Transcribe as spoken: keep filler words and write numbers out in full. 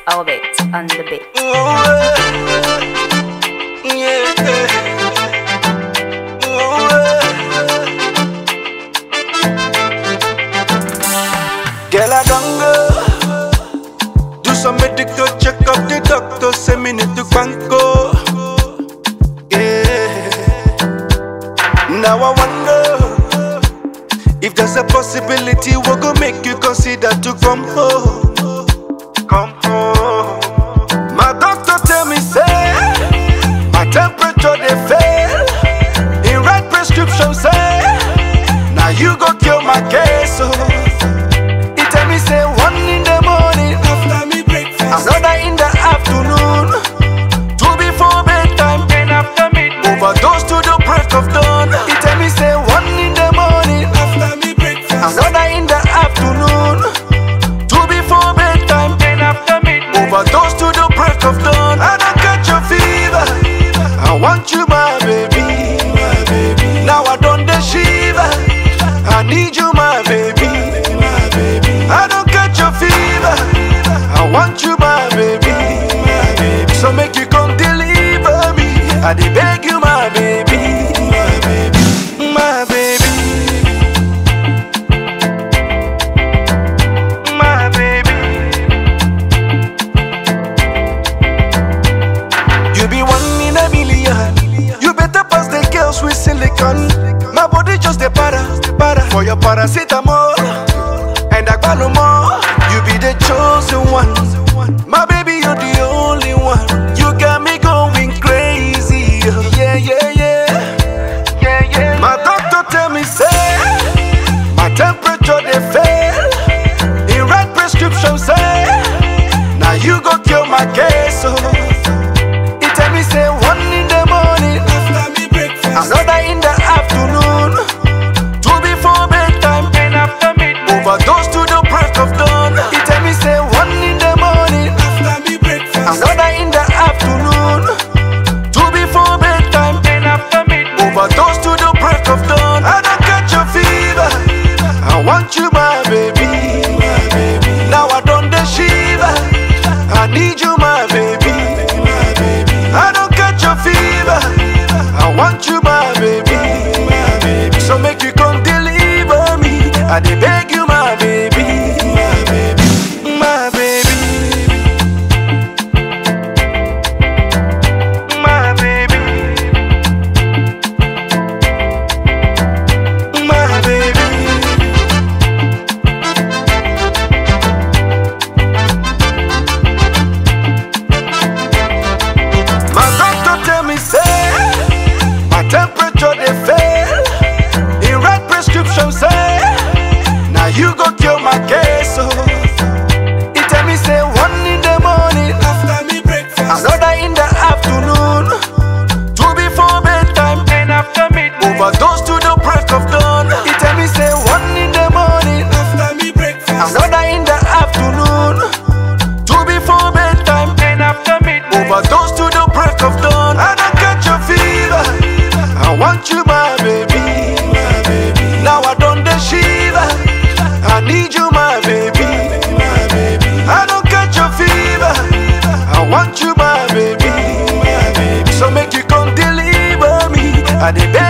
Orbit on the beat. Girl, I don't go. Do some medical check up. The doctor say me need to banco. Yeah. Now I wonder if there's a possibility we go make you consider to come home. Come home. My doctor tell me say my temperature they fail. He write prescription say now you go kill my case. So he tell me say one in the morning after me breakfast, another in the afternoon, two before bedtime, and after midnight, overdose to the break of dawn. He tell me say one in the morning after me breakfast, another in the afternoon, two before bedtime, and after midnight, overdose to the break of dawn. I don't catch a fever, I want you my baby, my baby. Now I don't the shiver, I need you my baby, my baby. I don't catch a fever, I want you my baby, my baby. So make you come deliver me, I dey beg you my baby, my baby, my baby, my baby. You be one in a million, you better pass the girls with silicone. My body just a para, para for your paracetamol and I got no more. You be the chosen one, my baby, you're the only one. You got me going crazy, yeah, yeah, yeah, yeah, yeah. My doctor tell me say my temperature they fail. He write prescription say now you go kill my case. So he tell me say one in the morning after me breakfast, another in the afternoon, two before bedtime, and after midnight, overdose to the break of dawn. He tell me say one in the morning after me breakfast, another in the afternoon, two before bedtime, and after midnight, overdose to the break of dawn. I don't catch a fever, I want you my baby, my baby. Now I don't the shiver, I need you my baby, my baby. I don't catch a fever, I want you my baby, my baby. So make you come deliver me, I dey beg you my baby, my baby, my baby, my baby, my baby. My doctor tell me say my temperature they fail. He write prescription say now you go kill my case. So he tell me say one in the morning after me breakfast, another in the afternoon, two before bedtime, and after midnight, overdose to the break of dawn. He tell me say one in the morning after me breakfast, another in the afternoon, two before bedtime, and after midnight, overdose to the break of dawn. I don't catch a fever, I want you my baby, my baby. Now I don't the shiver, I need you my baby, my baby. I don't catch a fever, I want you my baby, my baby. So make you come deliver me, I dey beg